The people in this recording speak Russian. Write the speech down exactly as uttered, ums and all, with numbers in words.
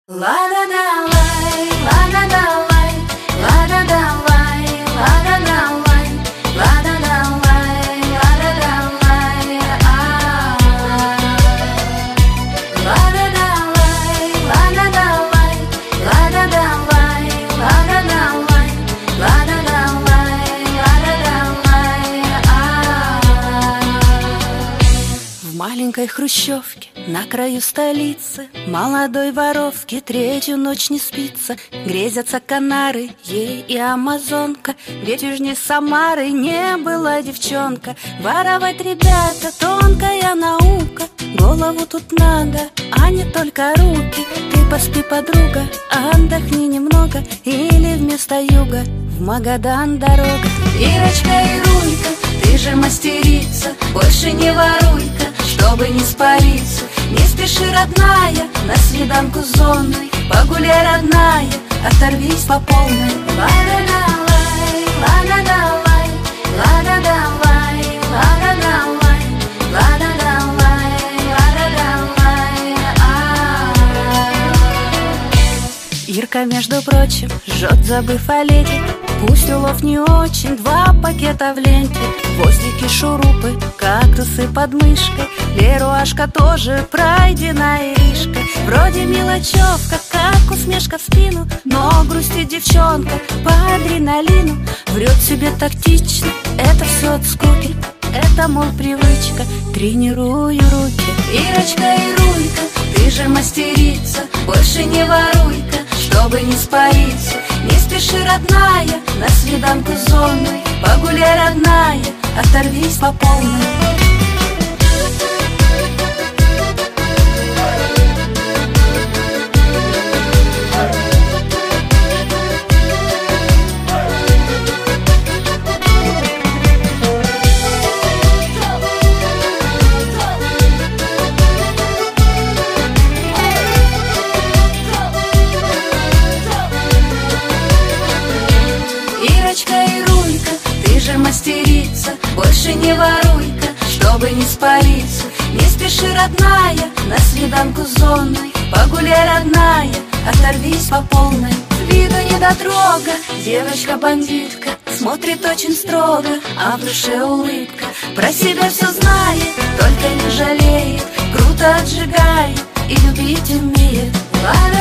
Лада давай, лада давай, лада давай, лада давай, лада давай, лада давай, а. Лада давай, лада давай, лада давай, лада давай, лада давай, лада давай, а. В маленькой хрущевке на краю столицы молодой воровке третью ночь не спится. Грезятся Канары, ей и амазонка, ведь южнее Самары не была девчонка. Воровать, ребята, тонкая наука, голову тут надо, а не только руки. Ты поспи, подруга, отдохни немного, или вместо юга в Магадан дорога. Ирочка и Рулька, ты же мастерица, больше не воруй-ка, чтобы не спалиться. Не спеши, родная, на свиданку с зоной. Погуляй, родная, оторвись по полной. Лада давай, лада давай, лада давай, лада давай, лада давай, лада давай, а. Ирка, между прочим, жжет, забыв о лете. Пусть улов не очень, два пакета в ленте. Гвоздики, шурупы, кактусы под мышкой. Леруашка тоже пройдена иришкой. Вроде мелочевка, как усмешка в спину, но грустит девчонка по адреналину. Врет себе тактично, это все от скуки, это, мол, привычка, тренирую руки. Ирочка и Рулька, ты же мастерица, больше не воруй-ка, чтобы не спалиться. Не спеши, родная, на свиданку с зоной. Погуляй, родная, оторвись по полной. Ирочка и Рулька, ты же мастерица, больше не воруй-ка, чтобы не спалиться. Не спеши, родная, на свиданку с зоной. Погуляй, родная, оторвись по полной. С виду недотрога, девочка-бандитка, смотрит очень строго, а в душе улыбка. Про себя все знает, только не жалеет, круто отжигает и любить умеет. Ладно.